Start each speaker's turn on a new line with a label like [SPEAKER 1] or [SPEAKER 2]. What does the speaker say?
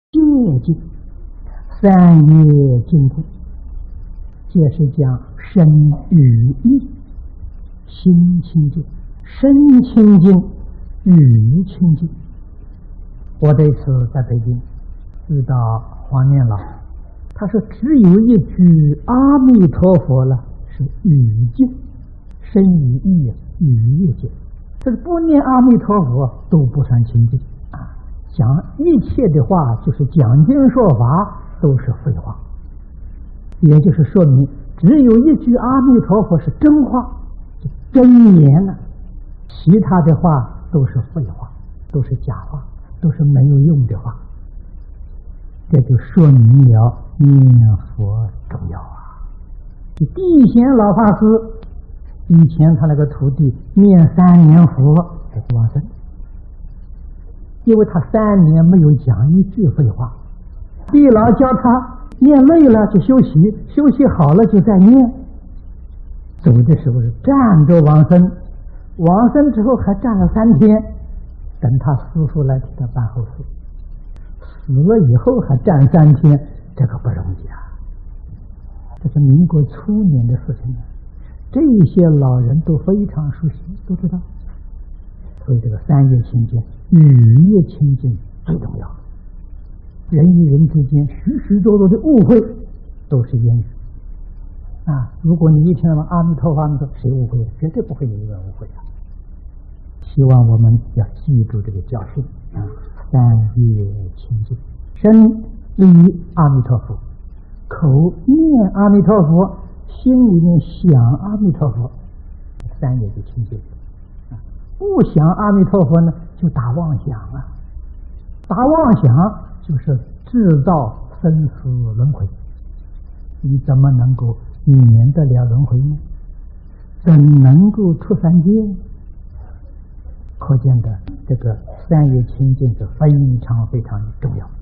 [SPEAKER 1] 戒净，三业净故，皆是讲身语意心清净，身清净，语清净。我这次在北京遇到黄念老，他说只有一句阿弥陀佛了，是语净，身语意语业净。这不念阿弥陀佛都不算清净啊！讲一切的话，就是讲经说法都是废话，也就是说明只有一句阿弥陀佛是真话，是真言了，其他的话都是废话，都是假话，都是没有用的话。这就说明了念佛重要啊！地贤老法师以前他那个徒弟念3年佛就往生，因为他3年没有讲一句废话。地老教他念累了就休息，休息好了就再念。走的时候是站着往生，往生之后还站了3天，等他师父来替他办后事。死了以后还站3天，这个不容易啊！这是民国初年的事情了。这些老人都非常熟悉，都知道。所以这个3业清净、语业清净最重要。人与人之间许许多多的误会都是言语啊！如果你一听到阿弥陀佛，谁误会？绝对不会有一个人误会啊！希望我们要记住这个教训啊！3业清净，身语阿弥陀佛，口念阿弥陀佛，心里面想阿弥陀佛，3业就清净了。不想阿弥陀佛呢，就打妄想啊！打妄想就是制造生死轮回。你怎么能够免得了轮回呢？怎能够出三界？可见的这个3业清净是非常非常重要。